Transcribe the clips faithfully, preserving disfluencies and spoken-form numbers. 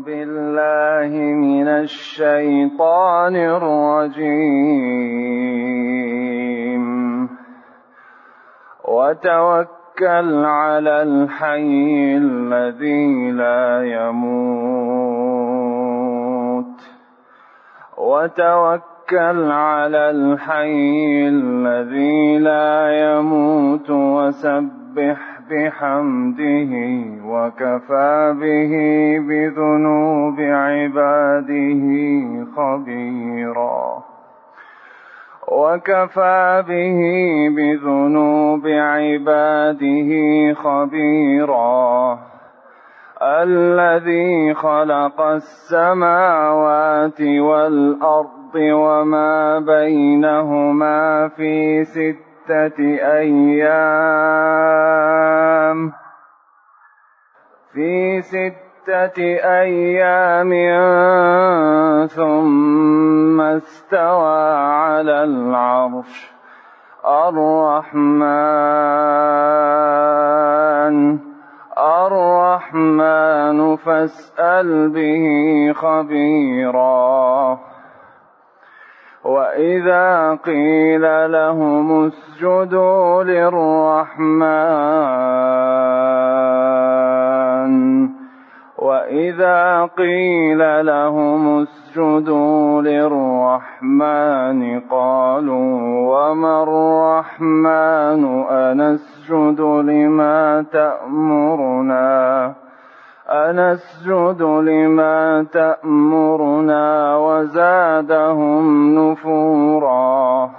بالله من الشيطان الرجيم وتوكل على الحي الذي لا يموت وتوكل على الحي الذي لا يموت وسبح بحمده وكفى به بذنوب عباده خبيرا وكفى به بذنوب عباده خبيرا الذي خلق السماوات والأرض وما بينهما في ستة أيام في ستة أيام ثم استوى على العرش الرحمن الرحمن فاسأل به خبيرا وإذا قيل لهم اسجدوا للرحمن وإذا قيل لهم اسجدوا للرحمن قالوا وما الرحمن أنسجد لما تأمرنا أنسجد لما تأمرنا وزادهم نفورا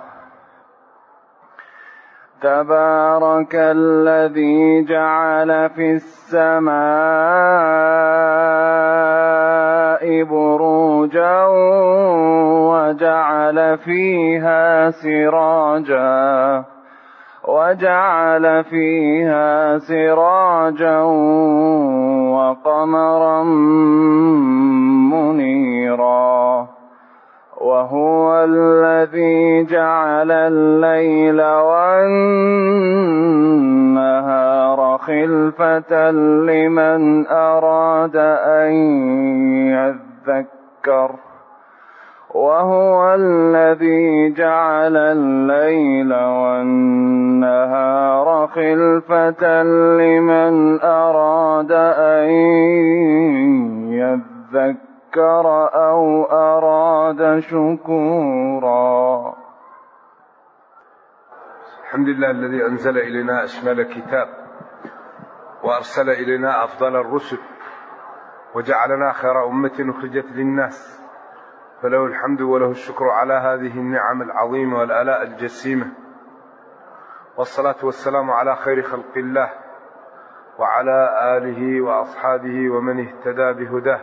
تبارك الذي جعل في السماء بروجا وجعل فيها سراجا وجعل فيها سراجا وقمرا منيرا وهو الذي جعل الليل والنهار خلفة لمن أراد أن يذكر وهو الذي جعل الليل والنهار خلفة لمن أراد أن يذكر أو أراد شكورا. الحمد لله الذي أنزل إلينا أشمل كتاب وأرسل إلينا أفضل الرسل وجعلنا خير أمة أخرجت للناس، فله الحمد وله الشكر على هذه النعم العظيمة والآلاء الجسيمة، والصلاة والسلام على خير خلق الله وعلى آله وأصحابه ومن اهتدى بهداه.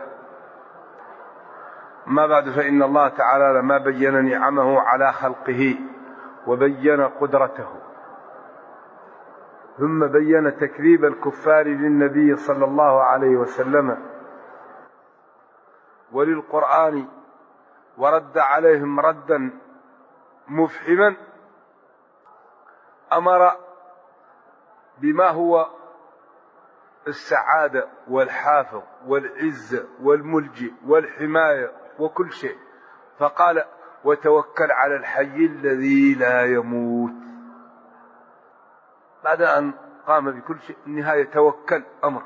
ما بعد، فإن الله تعالى لما بين نعمه على خلقه وبين قدرته ثم بين تكذيب الكفار للنبي صلى الله عليه وسلم وللقرآن ورد عليهم ردا مفحما، أمر بما هو السعادة والحافظ والعزة والملجئ والحماية وكل شيء، فقال وتوكل على الحي الذي لا يموت. بعد أن قام بكل شيء النهاية توكل أمر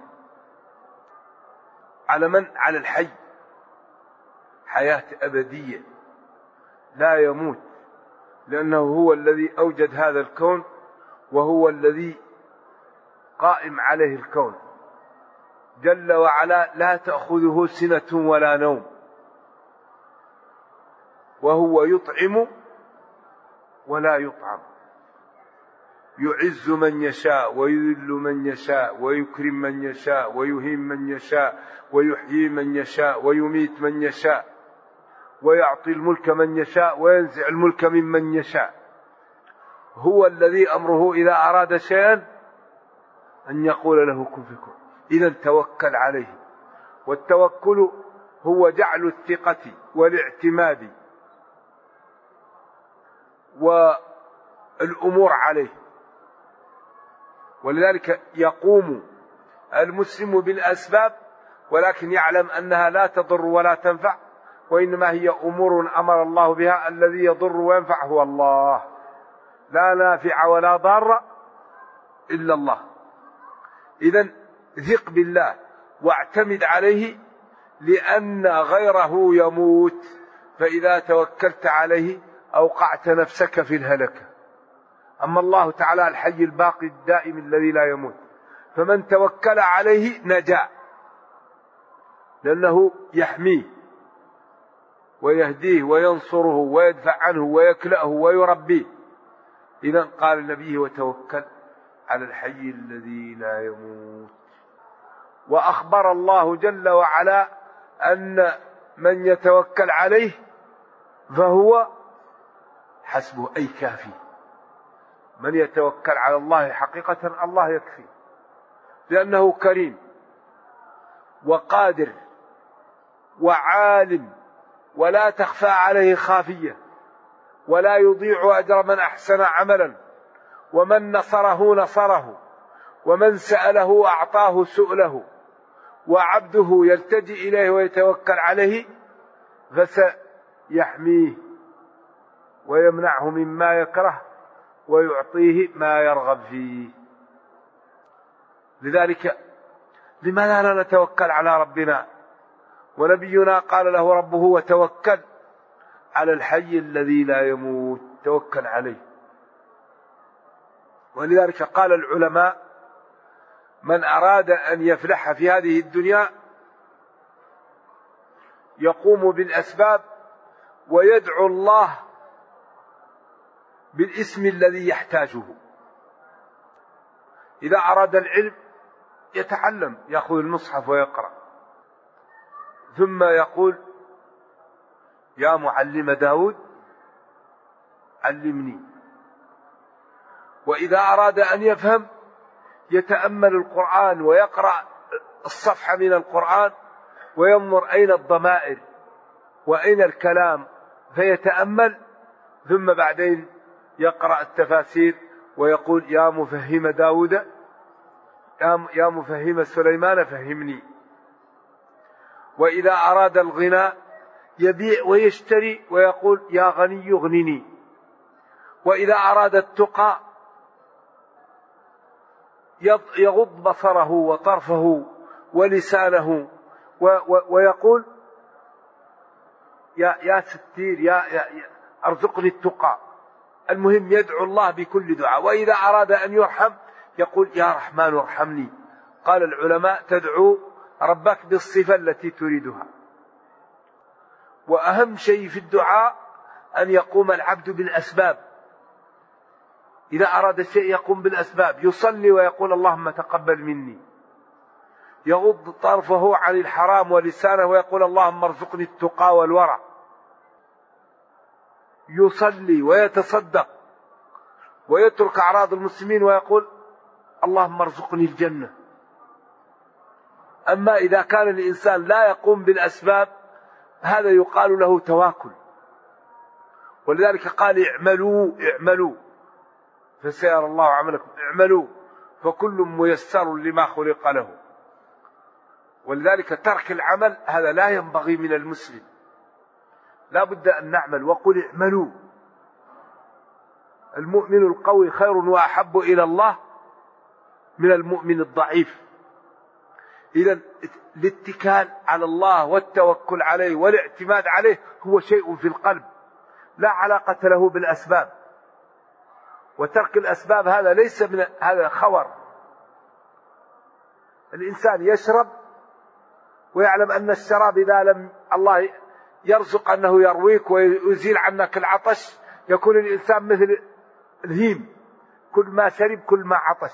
على من؟ على الحي، حياة أبدية لا يموت، لأنه هو الذي أوجد هذا الكون وهو الذي قائم عليه الكون جل وعلا، لا تأخذه سنة ولا نوم، وهو يطعم ولا يطعم، يعز من يشاء ويذل من يشاء ويكرم من يشاء ويهين من يشاء ويحيي من يشاء ويميت من يشاء ويعطي الملك من يشاء وينزع الملك ممن يشاء. هو الذي أمره إذا أراد شيئا أن يقول له كن فيكون. إذا توكل عليه، والتوكل هو جعل الثقة والاعتماد والأمور عليه. ولذلك يقوم المسلم بالأسباب ولكن يعلم أنها لا تضر ولا تنفع، وإنما هي أمور أمر الله بها. الذي يضر وينفع هو الله، لا نافع ولا ضار إلا الله. إذن ثق بالله واعتمد عليه، لأن غيره يموت، فإذا توكلت عليه أوقعت نفسك في الهلكة. أما الله تعالى الحي الباقي الدائم الذي لا يموت، فمن توكل عليه نجا، لأنه يحميه ويهديه وينصره ويدفع عنه ويكلأه ويربيه. إذن قال النبي وتوكل على الحي الذي لا يموت. وأخبر الله جل وعلا أن من يتوكل عليه فهو حسبه، أي كافي. من يتوكل على الله حقيقة الله يكفي، لأنه كريم وقادر وعالم، ولا تخفى عليه خافية، ولا يضيع أجر من أحسن عملا، ومن نصره نصره، ومن سأله أعطاه سؤله، وعبده يلتجئ إليه ويتوكل عليه فسيحميه ويمنعه مما يكره ويعطيه ما يرغب فيه. لذلك لماذا لا نتوكل على ربنا؟ ونبينا قال له ربه وتوكل على الحي الذي لا يموت، توكل عليه. ولذلك قال العلماء من أراد أن يفلح في هذه الدنيا يقوم بالأسباب ويدعو الله بالاسم الذي يحتاجه. إذا أراد العلم يتعلم، يأخذ المصحف ويقرأ، ثم يقول يا معلم داود علمني. وإذا أراد أن يفهم يتأمل القرآن ويقرأ الصفحة من القرآن وينظر أين الضمائر وأين الكلام فيتأمل، ثم بعدين يقرأ التفاسير ويقول يا مفهم داود يا مفهم سليمان فهمني. وإذا أراد الغنى يبيع ويشتري ويقول يا غني يغنني. وإذا أراد التقى يغض بصره وطرفه ولسانه ويقول يا يا ستير يا, يا أرزقني التقى. المهم يدعو الله بكل دعاء. وإذا أراد أن يرحم يقول يا رحمن ارحمني. قال العلماء تدعو ربك بالصفة التي تريدها. وأهم شيء في الدعاء أن يقوم العبد بالأسباب. إذا أراد شيء يقوم بالأسباب، يصلي ويقول اللهم تقبل مني، يغض طرفه عن الحرام ولسانه ويقول اللهم ارزقني التقى والورع، يصلي ويتصدق ويترك أعراض المسلمين ويقول اللهم ارزقني الجنة. أما إذا كان الإنسان لا يقوم بالأسباب هذا يقال له تواكل. ولذلك قال اعملوا اعملوا فسيرى الله عملكم، اعملوا فكل ميسر لما خلق له. ولذلك ترك العمل هذا لا ينبغي من المسلم، لا بد أن نعمل. وقل اعملوا. المؤمن القوي خير وأحب إلى الله من المؤمن الضعيف. إذا الاتكال على الله والتوكل عليه والاعتماد عليه هو شيء في القلب لا علاقة له بالأسباب. وترك الأسباب هذا ليس من هذا خور. الإنسان يشرب ويعلم أن الشراب إذا لم الله يرزق أنه يرويك ويزيل عنك العطش يكون الإنسان مثل الهيم، كل ما شرب كل ما عطش.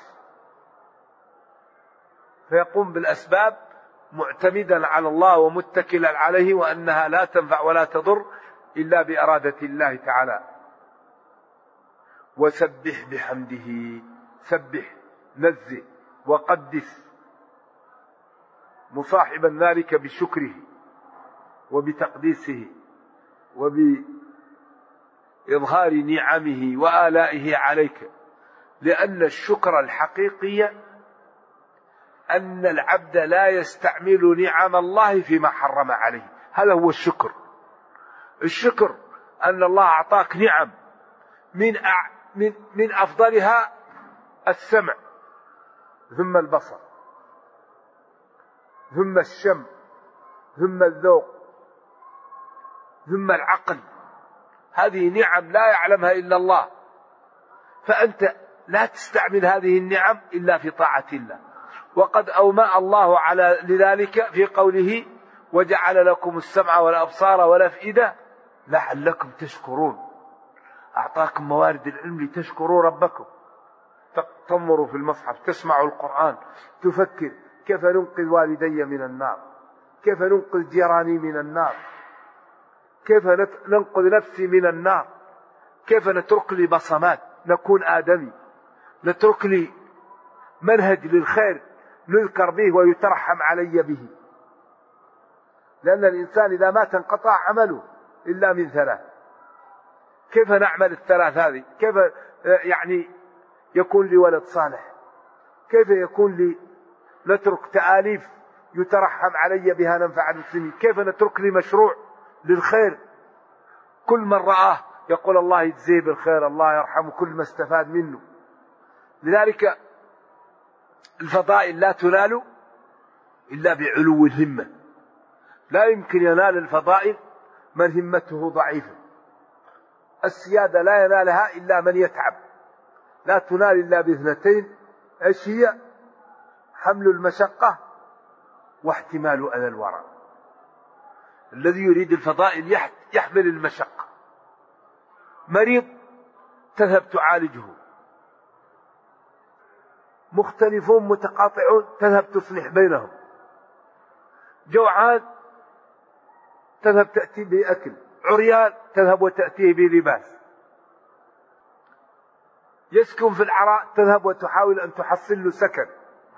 فيقوم بالأسباب معتمدا على الله ومتكلا عليه، وأنها لا تنفع ولا تضر إلا بإرادة الله تعالى. وسبح بحمده، سبح نزه وقدس، مصاحبا ذلك بشكره وبتقديسه وبإظهار نعمه وآلائه عليك. لأن الشكر الحقيقي أن العبد لا يستعمل نعم الله فيما حرم عليه. هذا هو الشكر. الشكر أن الله أعطاك نعم، من أع... من من أفضلها السمع، ثم البصر، ثم الشم، ثم الذوق، ثم العقل. هذه نعم لا يعلمها إلا الله، فأنت لا تستعمل هذه النعم إلا في طاعة الله. وقد أومأ الله على لذلك في قوله: وجعل لكم السمع والأبصار والأفئدة لعلكم تشكرون. أعطاكم موارد العلم لتشكروا ربكم. تنظروا في المصحف، تسمعوا القرآن، تفكر كيف ننقذ والدي من النار، كيف ننقذ جيراني من النار، كيف ننقذ نفسي من النار، كيف نترك لي بصمات نكون آدمي، نترك لي منهج للخير نذكر به ويترحم علي به. لأن الإنسان إذا مات انقطع عمله إلا من ثلاث. كيف نعمل الثلاث هذه؟ كيف يعني يكون لي ولد صالح؟ كيف يكون لي نترك تآليف يترحم علي بها ننفع المسلمين؟ كيف نترك لي مشروع للخير كل من رآه يقول الله يجزيه بالخير، الله يرحمه، كل ما استفاد منه. لذلك الفضائل لا تنال إلا بعلو الهمة. لا يمكن ينال الفضائل من همته ضعيفة. السيادة لا ينالها إلا من يتعب. لا تنال إلا باثنتين، ايش هي؟ حمل المشقة واحتمال أذى الورى. الذي يريد الفضائل يحمل المشقة. مريض تذهب تعالجه، مختلفون متقاطعون تذهب تصلح بينهم، جوعان تذهب تأتي بأكل، عريان تذهب وتأتيه بلباس، يسكن في العراء تذهب وتحاول أن تحصل له سكن.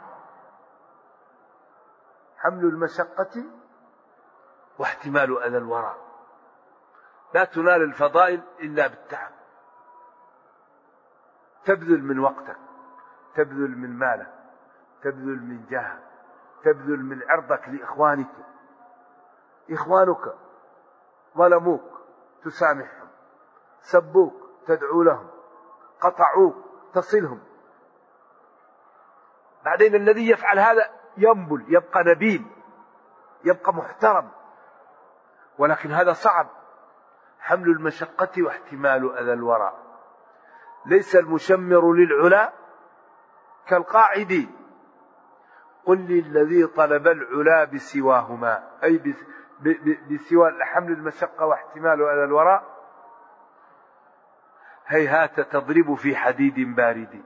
حمل المشقة واحتمال أذى الورى. لا تنال الفضائل إلا بالتعب. تبذل من وقتك، تبذل من مالك، تبذل من جاهك، تبذل من عرضك لإخوانك. إخوانك ظلموك تسامحهم، سبوك تدعو لهم، قطعوك تصلهم. بعدين الذي يفعل هذا ينبل، يبقى نبيل، يبقى محترم. ولكن هذا صعب. حمل المشقة واحتمال أذى الورى. ليس المشمر للعلا كالقاعد، قل لي الذي طلب العلا بسواهما، أي بسوى حمل المشقة واحتمال أذى الورى. هيهات تضرب في حديد بارد.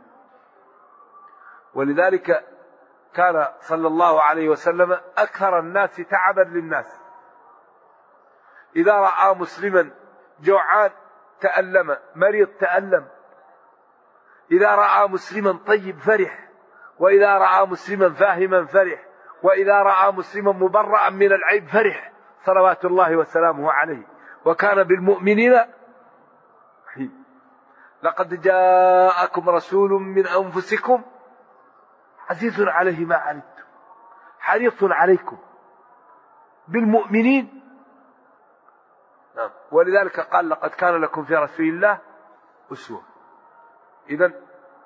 ولذلك كان صلى الله عليه وسلم أكثر الناس تعبا للناس. إذا رأى مسلما جوعان تألم، مريض تألم. إذا رأى مسلما طيب فرح، وإذا رأى مسلما فاهما فرح، وإذا رأى مسلما مبرأ من العيب فرح، صلوات الله وسلامه عليه. وكان بالمؤمنين رحيم. لقد جاءكم رسول من أنفسكم عزيز عليه ما عنتم حريص عليكم بالمؤمنين. نعم. ولذلك قال: لقد كان لكم في رسول الله أسوة. إذن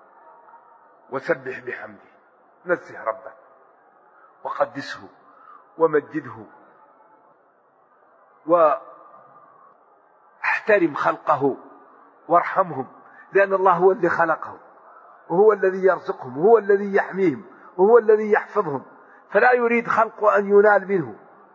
وسبح بحمده، نزه ربه وقدسه ومجده، واحترم خلقه وارحمهم، لأن الله هو الذي خلقهم، وهو الذي يرزقهم، وهو الذي يحميهم، وهو الذي يحفظهم. فلا يريد خلق أن ينال منه.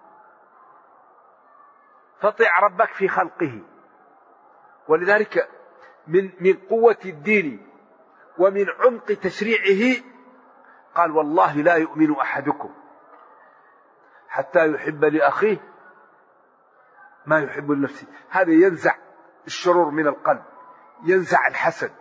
فطع ربك في خلقه. ولذلك من من قوة الدين ومن عمق تشريعه قال: والله لا يؤمن أحدكم حتى يحب لأخيه ما يحب لنفسه. هذا ينزع الشرور من القلب، ينزع الحسد،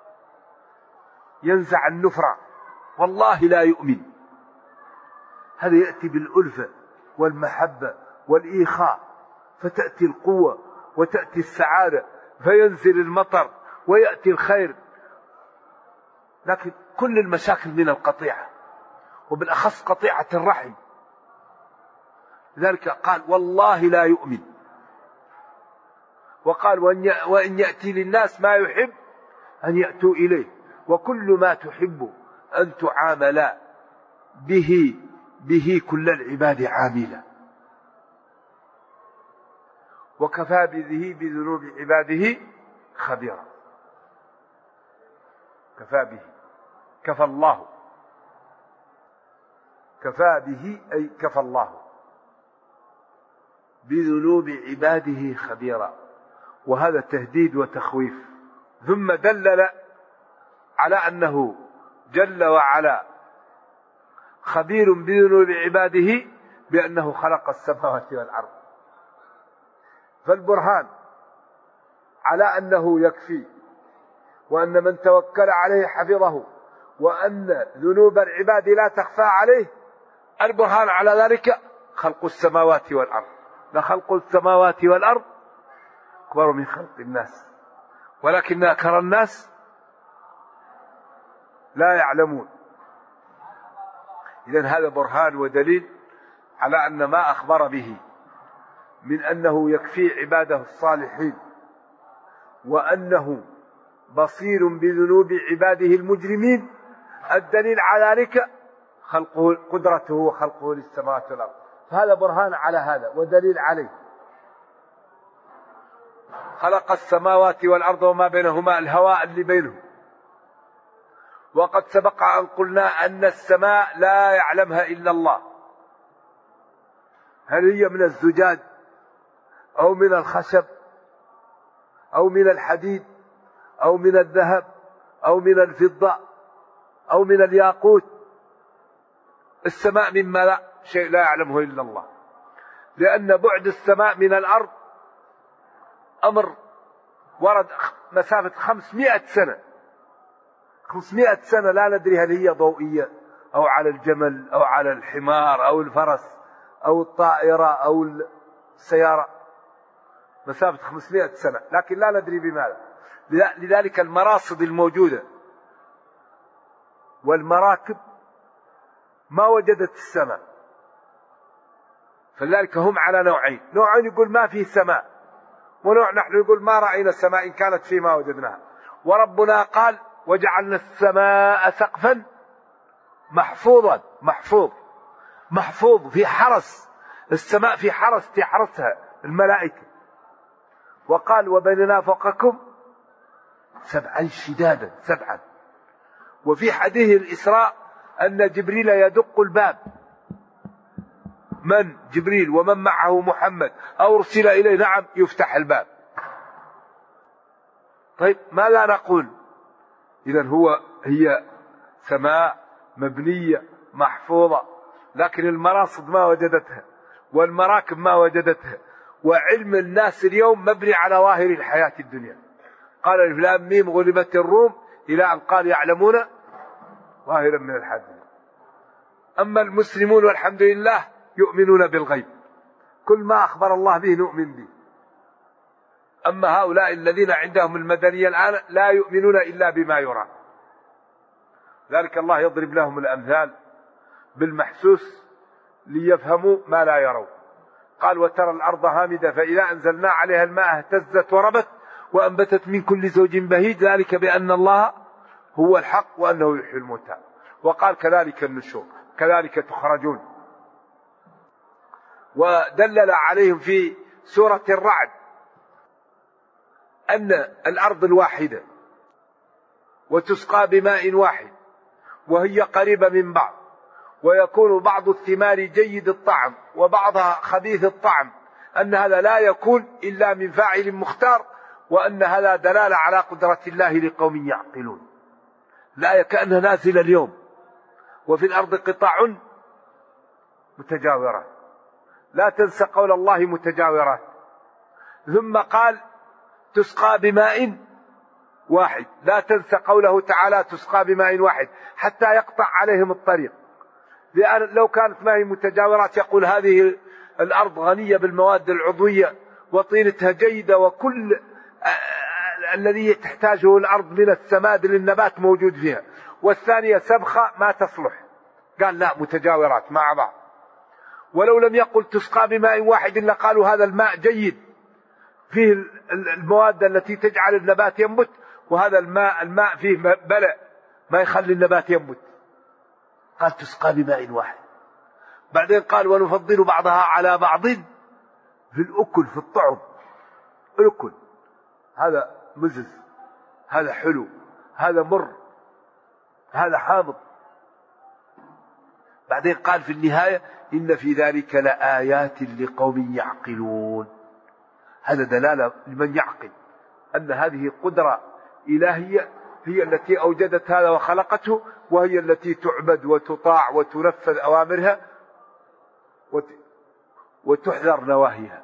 ينزع النفرة. والله لا يؤمن. هذا يأتي بالألفة والمحبة والإيخاء، فتأتي القوة وتأتي السعادة، فينزل المطر ويأتي الخير. لكن كل المشاكل من القطيعة، وبالأخص قطيعة الرحم. لذلك قال والله لا يؤمن. وقال وإن يأتي للناس ما يحب أن يأتوا إليه، وكل ما تحب أن تعامل به به كل العباد عاملا، وكفى به بذنوب عباده خبيرا. كفى به، كفى الله، كفى به أي كفى الله بذنوب عباده خبيرا. وهذا تهديد وتخويف. ثم دلل على أنه جل وعلا خبير بذنوب عباده بأنه خلق السماوات والأرض. فالبرهان على أنه يكفي، وأن من توكل عليه حفظه، وأن ذنوب العباد لا تخفى عليه. البرهان على ذلك خلق السماوات والأرض. لخلق السماوات والأرض أكبر من خلق الناس ولكن أكثر الناس لا يعلمون. إذن هذا برهان ودليل على أن ما أخبر به من أنه يكفي عباده الصالحين، وأنه بصير بذنوب عباده المجرمين، الدليل على ذلك خلقه، قدرته وخلقه للسماوات والأرض. هذا برهان على هذا ودليل عليه. خلق السماوات والأرض وما بينهما، الهواء اللي بينهم. وقد سبق أن قلنا أن السماء لا يعلمها إلا الله، هل هي من الزجاج أو من الخشب أو من الحديد أو من الذهب أو من الفضة أو من الياقوت. السماء مما لا شيء لا يعلمه إلا الله، لأن بعد السماء من الأرض أمر ورد مسافة خمسمائة سنة. خمسمائة سنة لا ندري هل هي ضوئية أو على الجمل أو على الحمار أو الفرس أو الطائرة أو السيارة. مسافة خمسمائة سنة، لكن لا ندري بماذا. لذلك المراصد الموجودة والمراكب ما وجدت السماء، فلذلك هم على نوعين. نوع يقول ما في سماء، ونوع نحن يقول ما رأينا السماء إن كانت فيما وجدناها. وربنا قال وجعلنا السماء سقفا محفوظا. محفوظ محفوظ في حرس، السماء في حرس تحرسها الملائكة. وقال وبنينا فوقكم سبعا شدادا، سبعا. وفي حديث الإسراء أن جبريل يدق الباب، من جبريل ومن معه محمد أو أرسل إليه، نعم يفتح الباب. طيب ماذا نقول؟ إذن هو هي سماء مبنية محفوظة، لكن المراصد ما وجدتها والمراكب ما وجدتها. وعلم الناس اليوم مبني على ظاهر الحياة الدنيا. قال الف لام ميم غلبت الروم إلى أن قال يعلمون ظاهرا من الحياة الدنيا. أما المسلمون والحمد لله يؤمنون بالغيب، كل ما أخبر الله به نؤمن به. أما هؤلاء الذين عندهم المدنية الآن لا يؤمنون إلا بما يرى. ذلك الله يضرب لهم الأمثال بالمحسوس ليفهموا ما لا يروا. قال وترى الأرض هامدة فإذا أنزلنا عليها الماء اهتزت وربت وأنبتت من كل زوج بهيج، ذلك بأن الله هو الحق وأنه يحيي الموتى. وقال كذلك النشور، كذلك تخرجون. ودلل عليهم في سورة الرعد أن الأرض الواحدة وتسقى بماء واحد وهي قريبة من بعض، ويكون بعض الثمار جيد الطعم وبعضها خبيث الطعم، أن هذا لا يكون إلا من فاعل مختار، وأن هذا دلالة على قدرة الله لقوم يعقلون. لا كأنها نازلة اليوم. وفي الأرض قطاع متجاورات، لا تنسى قول الله متجاورات. ثم قال تسقى بماء واحد، لا تنسى قوله تعالى تسقى بماء واحد حتى يقطع عليهم الطريق. لأن لو كانت ماء متجاورات يقول هذه الأرض غنية بالمواد العضوية وطينتها جيدة وكل الذي تحتاجه الأرض من السماد للنبات موجود فيها، والثانية سبخة ما تصلح قال لا، متجاورات مع بعض. ولو لم يقل تسقى بماء واحد لقالوا هذا الماء جيد فيه المواد التي تجعل النبات ينبت، وهذا الماء الماء فيه بلع ما يخلي النبات ينبت. قال تسقى بماء واحد. بعدين قال ونفضل بعضها على بعض في الأكل، في الطعم. الأكل هذا مزز، هذا حلو، هذا مر، هذا حامض. بعدين قال في النهاية إن في ذلك لآيات لقوم يعقلون. هذا دلالة لمن يعقل أن هذه قدرة إلهية هي التي أوجدت هذا وخلقته، وهي التي تعبد وتطاع وتنفذ أوامرها وتحذر نواهيها.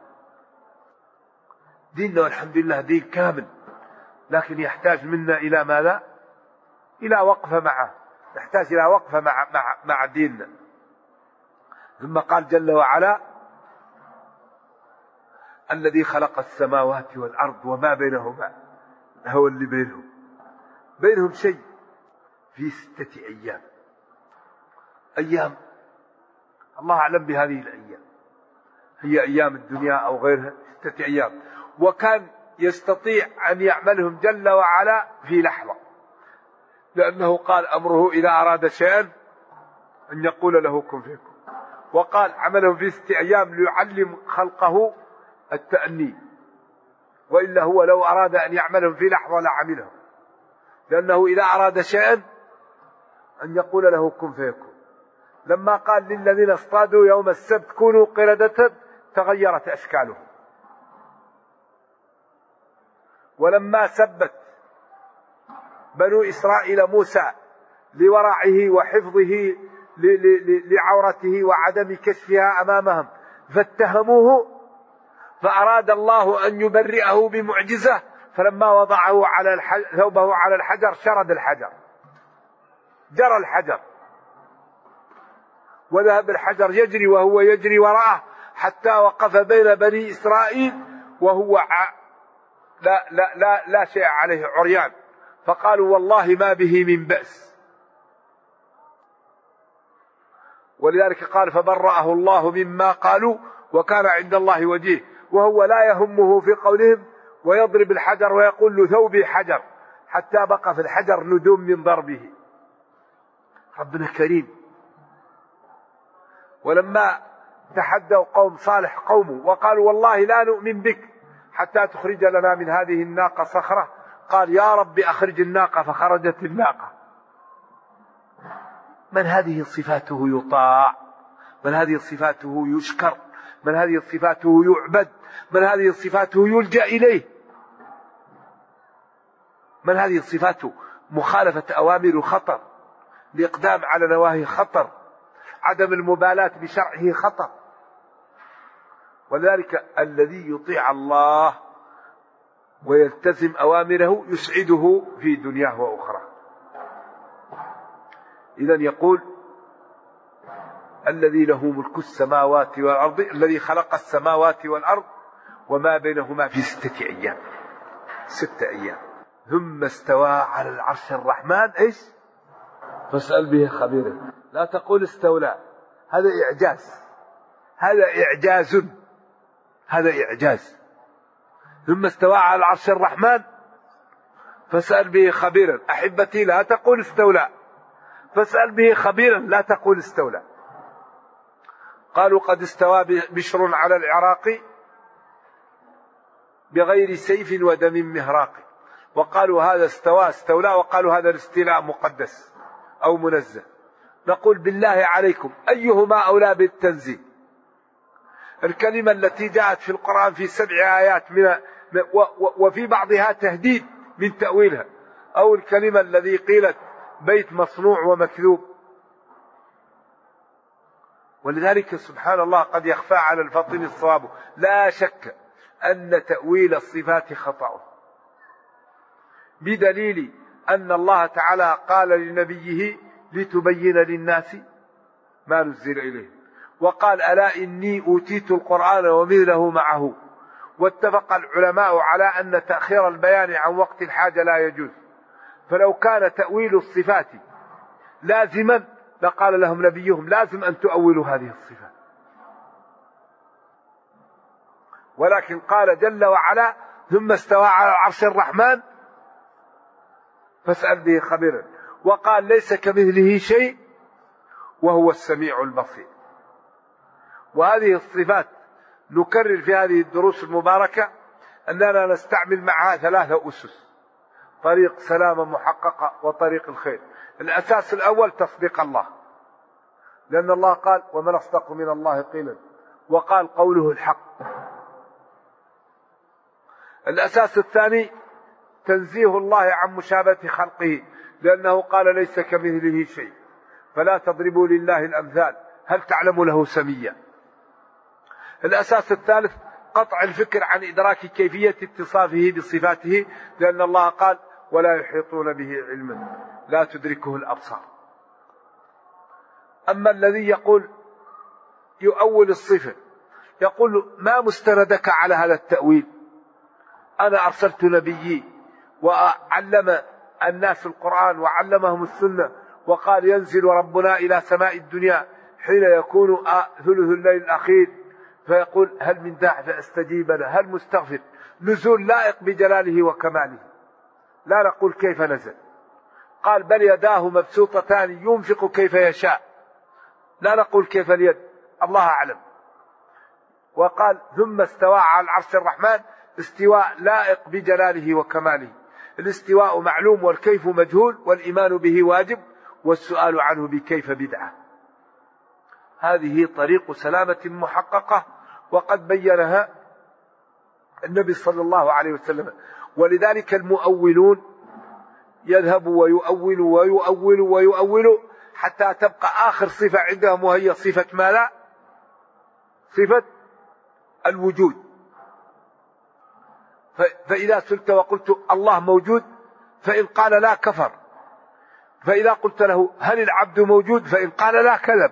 ديننا والحمد لله دين كامل، لكن يحتاج منا إلى ماذا؟ إلى وقفة معه، نحتاج إلى وقفة مع, مع, مع ديننا. ثم قال جل وعلا الذي خلق السماوات والأرض وما بينهما، هو اللي بينهم بينهم شيء في ستة أيام. أيام الله أعلم بهذه الأيام، هي أيام الدنيا أو غيرها، ستة أيام. وكان يستطيع أن يعملهم جل وعلا في لحظة، لأنه قال أمره إذا أراد شيئا أن يقول له كن فيكون. وقال عملهم في ستة أيام ليعلم خلقه التأني، وإلا هو لو أراد أن يعملهم في لحظة لعملهم، لأنه إذا أراد شيئا أن يقول له كن فيكون. لما قال للذين اصطادوا يوم السبت كونوا قردة تغيرت أشكالهم. ولما سبت بنو إسرائيل موسى لورعه وحفظه لعورته وعدم كشفها أمامهم فاتهموه، فأراد الله أن يبرئه بمعجزة، فلما وضعه على الحجر ثوبه على الحجر شرد الحجر، جرى الحجر، وذهب الحجر يجري وهو يجري وراءه حتى وقف بين بني إسرائيل وهو لا, لا, لا, لا شيء عليه، عريان. فقالوا والله ما به من بأس. ولذلك قال فبرأه الله مما قالوا وكان عند الله وجيه. وهو لا يهمه في قولهم، ويضرب الحجر ويقول له ثوبي حجر، حتى بقى في الحجر ندوم من ضربه. ربنا كريم. ولما تحدوا قوم صالح قومه وقالوا والله لا نؤمن بك حتى تخرج لنا من هذه الناقة صخرة، قال يا رب أخرج الناقة، فخرجت الناقة. من هذه صفاته يطاع، من هذه صفاته يشكر، من هذه صفاته يعبد، من هذه صفاته يلجأ إليه، من هذه صفاته مخالفة أوامر خطر، الإقدام على نواهي خطر، عدم المبالاة بشرعه خطر. ولذلك الذي يطيع الله ويلتزم أوامره يسعده في دنياه وأخرى. إذن يقول الذي له ملك السماوات والأرض، الذي خلق السماوات والأرض وما بينهما في ستة أيام، ستة أيام. ثم استوى على العرش الرحمن إيش؟ فاسأل به خبيرا. لا تقول استولى، هذا إعجاز، هذا إعجاز، هذا إعجاز. ثم استوى على العرش الرحمن فاسأل به خبيرا. أحبتي لا تقول استولى، فاسأل به خبيرا، لا تقول استولى. قالوا قد استوى بشر على العراق بغير سيف ودم مهراق. وقالوا هذا استوى استولى، وقالوا هذا الاستيلاء مقدس أو منزه. نقول بالله عليكم أيهما أولى بالتنزيه؟ الكلمة التي جاءت في القرآن في سبع آيات من وفي بعضها تهديد من تأويلها، أو الكلمة الذي قيلت بيت مصنوع ومكذوب. ولذلك سبحان الله قد يخفى على الفطن الصواب. لا شك أن تأويل الصفات خطأ، بدليل أن الله تعالى قال لنبيه لتبين للناس ما نزل إليه، وقال ألا إني أوتيت القرآن ومثله معه. واتفق العلماء على أن تأخير البيان عن وقت الحاجة لا يجوز. فلو كان تأويل الصفات لازما لقال لهم نبيهم لازم أن تؤولوا هذه الصفات، ولكن قال جل وعلا ثم استوى على العرش الرحمن فاسأل به خبيرا، وقال ليس كمثله شيء وهو السميع البصير. وهذه الصفات نكرر في هذه الدروس المباركة أننا نستعمل معها ثلاثة أسس: طريق سلامة محققة وطريق الخير. الأساس الأول تصديق الله، لأن الله قال ومن أصدق من الله قيلا، وقال قوله الحق. الأساس الثاني تنزيه الله عن مشابهة خلقه، لأنه قال ليس كمثله شيء، فلا تضربوا لله الأمثال هل تعلم له سميا. الأساس الثالث قطع الفكر عن إدراك كيفية اتصافه بصفاته، لأن الله قال ولا يحيطون به علما لا تدركه الأبصار. أما الذي يقول يؤول الصفة يقول ما مستندك على هذا التأويل؟ أنا أرسلت نبيي وعلم الناس القرآن وعلمهم السنة، وقال ينزل ربنا إلى سماء الدنيا حين يكون ثلث الليل الأخير فيقول هل من داع فاستجيب له، هل مستغفر. نزول لائق بجلاله وكماله، لا نقول كيف نزل. قال بل يداه مبسوطتان ينفق كيف يشاء، لا نقول كيف اليد، الله أعلم. وقال ثم استوى على العرش الرحمن استواء لائق بجلاله وكماله. الاستواء معلوم والكيف مجهول، والإيمان به واجب، والسؤال عنه بكيف بدعة. هذه طريق سلامة محققة، وقد بينها النبي صلى الله عليه وسلم. ولذلك المؤولون يذهبوا ويؤولوا ويؤولوا ويؤولوا حتى تبقى آخر صفة عندهم، وهي صفة ما لا صفة الوجود. فإذا سلت وقلت الله موجود فإن قال لا كفر، فإذا قلت له هل العبد موجود فإن قال لا كذب.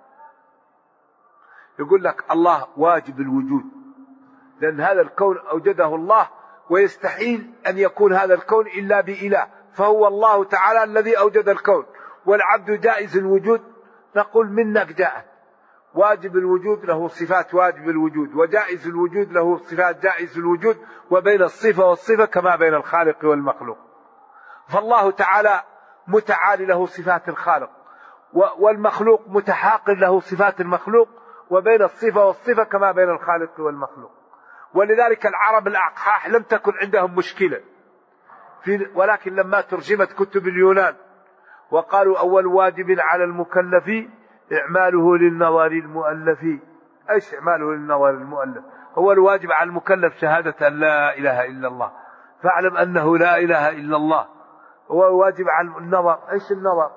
يقول لك الله واجب الوجود، لأن هذا الكون أوجده الله، ويستحيل أن يكون هذا الكون إلا بإله، فهو الله تعالى الذي أوجد الكون، والعبد جائز الوجود. نقول منك جاءت. واجب الوجود له صفات واجب الوجود، وجائز الوجود له صفات جائز الوجود، وبين الصفة والصفة كما بين الخالق والمخلوق. فالله تعالى متعالي له صفات الخالق، والمخلوق متحاقر له صفات المخلوق، وبين الصفة والصفة كما بين الخالق والمخلوق. ولذلك العرب الأقحاح لم تكن عندهم مشكلة في، ولكن لما ترجمت كتب اليونان وقالوا أول واجب على المكلف إعماله للنظر المؤلف. إيش إعماله للنظر المؤلف؟ هو الواجب على المكلف شهادة أن لا إله إلا الله، فاعلم أنه لا إله إلا الله. هو الواجب على النظر. إيش النظر؟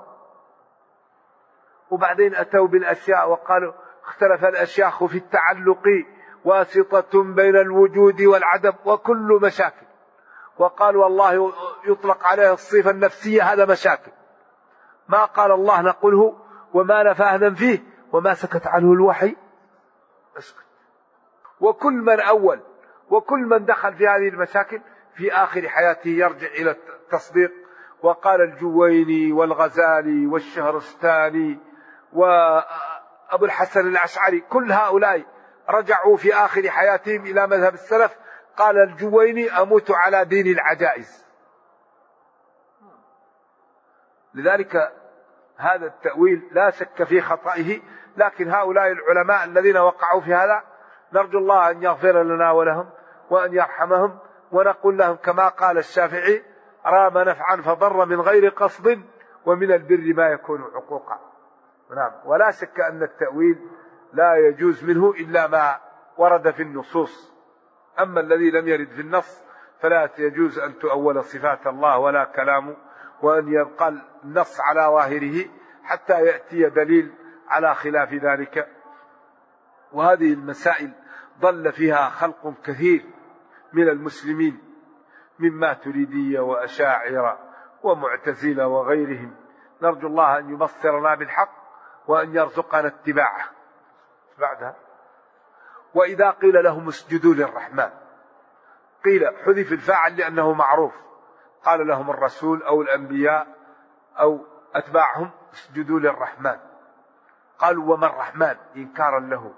وبعدين أتوا بالأشياء وقالوا اختلف الأشياخ في التعلق واسطة بين الوجود والعدم وكل مشاكل، وقالوا والله يطلق عليه الصفة النفسية، هذا مشاكل. ما قال الله نقوله، وما نفاه ننفيه، وما سكت عنه الوحي اسكت. وكل من أول وكل من دخل في هذه المشاكل في آخر حياته يرجع إلى التصديق. وقال الجويني والغزالي والشهرستاني وأبو الحسن الأشعري، كل هؤلاء رجعوا في آخر حياتهم إلى مذهب السلف. قال الجويني أموت على دين العجائز. لذلك هذا التأويل لا شك في خطئه، لكن هؤلاء العلماء الذين وقعوا في هذا نرجو الله أن يغفر لنا ولهم وأن يرحمهم، ونقول لهم كما قال الشافعي رام نفعا فضر من غير قصد، ومن البر ما يكون عقوقا. نعم. ولا شك أن التأويل لا يجوز منه إلا ما ورد في النصوص، أما الذي لم يرد في النص فلا يجوز أن تؤول صفات الله ولا كلامه، وأن يبقى النص على ظاهره حتى يأتي دليل على خلاف ذلك. وهذه المسائل ضل فيها خلق كثير من المسلمين من ماتريدية وأشاعرة ومعتزلة وغيرهم. نرجو الله أن يبصرنا بالحق وأن يرزقنا اتباعه. بعدها وإذا قيل لهم اسجدوا للرحمن، قيل حذف الفاعل لأنه معروف، قال لهم الرسول أو الأنبياء أو أتباعهم اسجدوا للرحمن. قالوا وما الرحمن إنكارا له.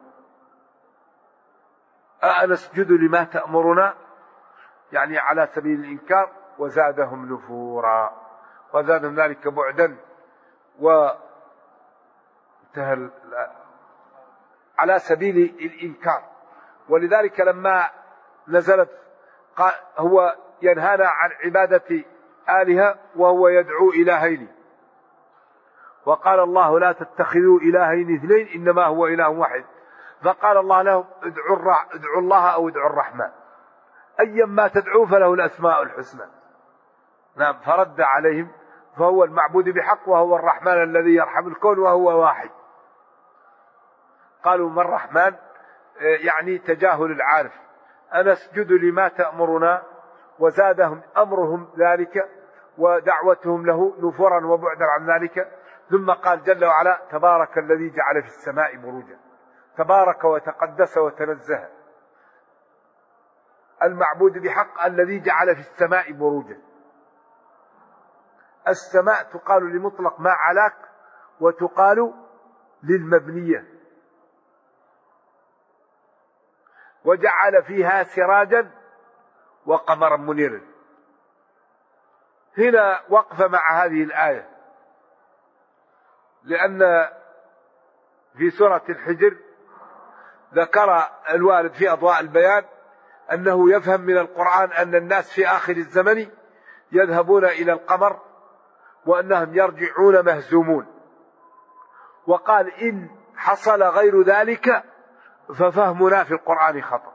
أنسجد لما تأمرنا يعني على سبيل الإنكار. وزادهم نفورا وزادهم ذلك بعدا وانتهى على سبيل الإنكار. ولذلك لما نزلت قال هو ينهانا عن عبادة آلهة وهو يدعو إلهين. وقال الله لا تتخذوا إلهين اثنين إنما هو إله واحد. فقال الله لهم ادعوا, ادعوا الله أو ادعوا الرحمن أيما تدعوا فله الأسماء الحسنى. نعم. فرد عليهم فهو المعبود بحق وهو الرحمن الذي يرحم الكون وهو واحد. قالوا ما الرحمن يعني تجاهل العارف. أنا اسجد لما تأمرنا. وزادهم أمرهم ذلك ودعوتهم له نفورا وبعدا عن ذلك. ثم قال جل وعلا تبارك الذي جعل في السماء بروجا. تبارك وتقدس وتنزه المعبود بحق الذي جعل في السماء بروجا. السماء تقال لمطلق ما علاك وتقال للمبنية. وجعل فيها سراجا وقمرا منيرا. هنا وقف مع هذه الآية لأن في سورة الحجر ذكر الوالد في أضواء البيان أنه يفهم من القرآن أن الناس في آخر الزمن يذهبون إلى القمر وأنهم يرجعون مهزومون. وقال إن حصل غير ذلك ففهمنا في القرآن خطأ.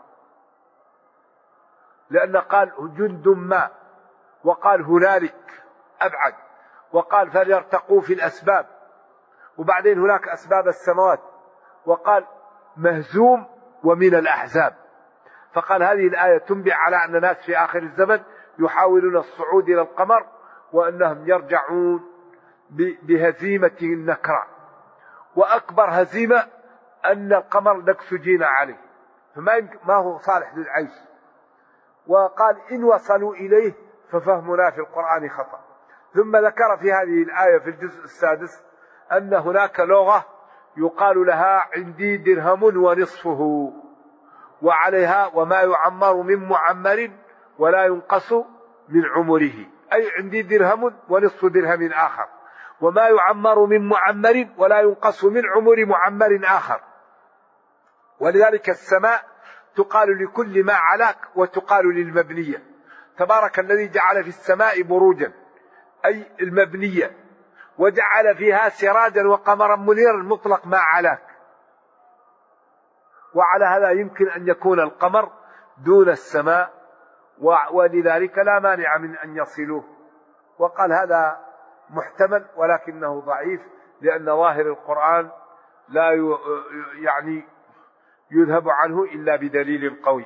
لأن قال جند ما وقال هنالك أبعد وقال فليرتقوا في الأسباب وبعدين هناك أسباب السماوات وقال مهزوم ومن الأحزاب. فقال هذه الآية تنبئ على أن ناس في آخر الزمن يحاولون الصعود إلى القمر وأنهم يرجعون بهزيمة النكرة. وأكبر هزيمة أن القمر نكسجين عليه فما ما هو صالح للعيش. وقال إن وصلوا إليه ففهمنا في القرآن خطأ. ثم ذكر في هذه الآية في الجزء السادس أن هناك لغة يقال لها عندي درهم ونصفه وعليها وما يعمر من معمر ولا ينقص من عمره. أي عندي درهم ونصف درهم آخر وما يعمر من معمر ولا ينقص من عمر معمر آخر. ولذلك السماء تقال لكل ما علاك وتقال للمبنية. تبارك الذي جعل في السماء بروجا أي المبنية وجعل فيها سراجا وقمرا منيرا مطلق ما علاك. وعلى هذا يمكن أن يكون القمر دون السماء ولذلك لا مانع من أن يصلوه. وقال هذا محتمل ولكنه ضعيف لأن ظاهر القرآن لا يعني يذهب عنه إلا بدليل قوي.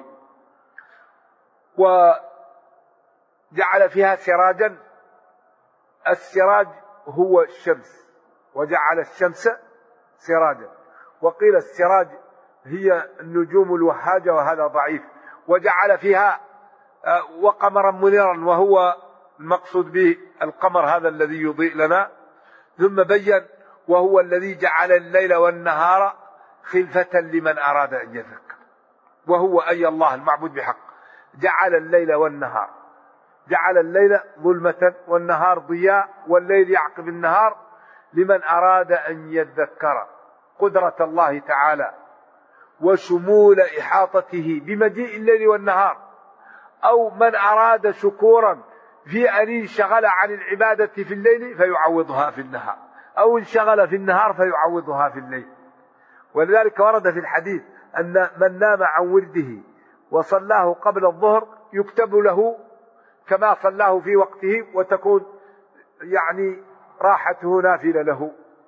وجعل فيها سراجا. السراج هو الشمس وجعل الشمس سراجا. وقيل السراج هي النجوم الوهاجة وهذا ضعيف. وجعل فيها وقمرا منيرا وهو المقصود به القمر هذا الذي يضيء لنا. ثم بين وهو الذي جعل الليل والنهار خلفة لمن أراد أن يذكر. وهو أي الله المعبود بحق جعل الليل والنهار. جعل الليل ظلمة والنهار ضياء والليل يعقب النهار لمن أراد أن يذكر قدرة الله تعالى وشمول إحاطته بمجيء الليل والنهار. أو من أراد شكورا في أن انشغل عن العبادة في الليل فيعوضها في النهار أو انشغل في النهار فيعوضها في الليل. ولذلك ورد في الحديث أن من نام عن ورده وصلاه قبل الظهر يكتب له كما صلاه في وقته وتكون يعني راحته نافلة له.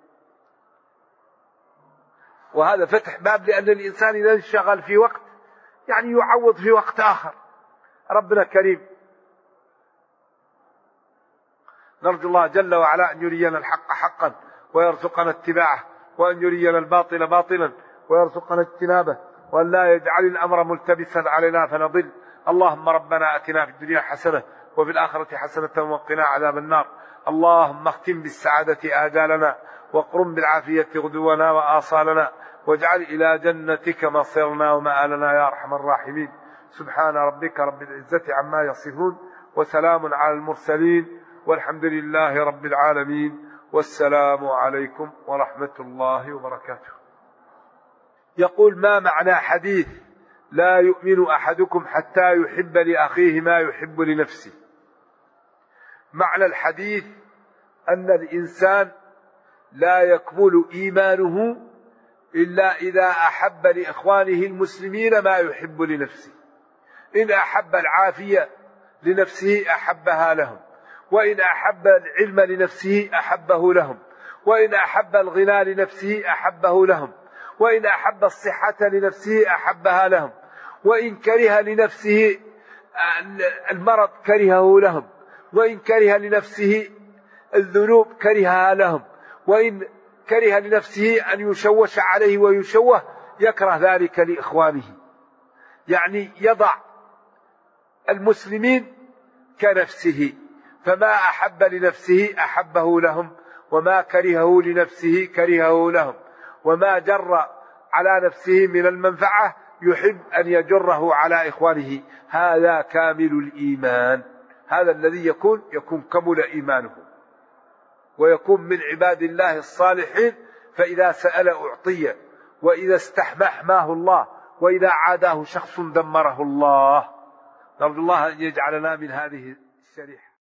وهذا فتح باب لأن الإنسان إذا انشغل في وقت يعني يعوض في وقت آخر. ربنا كريم. نرجو الله جل وعلا أن يرينا الحق حقا ويرزقنا اتباعه وأن يرينا الباطل باطلا ويرزقنا اجتنابه وأن لا يجعل الأمر ملتبسا علينا فنضل. اللهم ربنا أتنا في الدنيا حسنة وفي الآخرة حسنة وقنا عذاب النار. اللهم اختم بالسعادة آجالنا، واقرم بالعافية غدونا وآصالنا، واجعل إلى جنتك مصيرنا ومآلنا يا أرحم الراحمين. سبحان ربك رب العزة عما يصفون، وسلام على المرسلين، والحمد لله رب العالمين، والسلام عليكم ورحمة الله وبركاته. يقول: ما معنى حديث لا يؤمن أحدكم حتى يحب لأخيه ما يحب لنفسه؟ معنى الحديث أن الإنسان لا يكمل إيمانه إلا إذا أحب لإخوانه المسلمين ما يحب لنفسه. إن أحب العافية لنفسه أحبها لهم، وإن أحب العلم لنفسه أحبه لهم، وإن أحب الغنى لنفسه أحبه لهم، وإن أحب الصحة لنفسه أحبها لهم، وإن كره لنفسه المرض كرهه لهم، وإن كره لنفسه الذنوب كرهها لهم، وإن كره لنفسه أن يشوش عليه ويشوه يكره ذلك لإخوانه. يعني يضع المسلمين كنفسه، فما أحب لنفسه أحبه لهم، وما كرهه لنفسه كرهه لهم، وما جر على نفسه من المنفعة يحب أن يجره على إخوانه. هذا كامل الإيمان، هذا الذي يكون يكون كمل إيمانه، ويكون من عباد الله الصالحين. فإذا سأل أعطي، وإذا استحمى حماه الله، وإذا عاداه شخص دمره الله. نرجو الله أن يجعلنا من هذه الشريحة.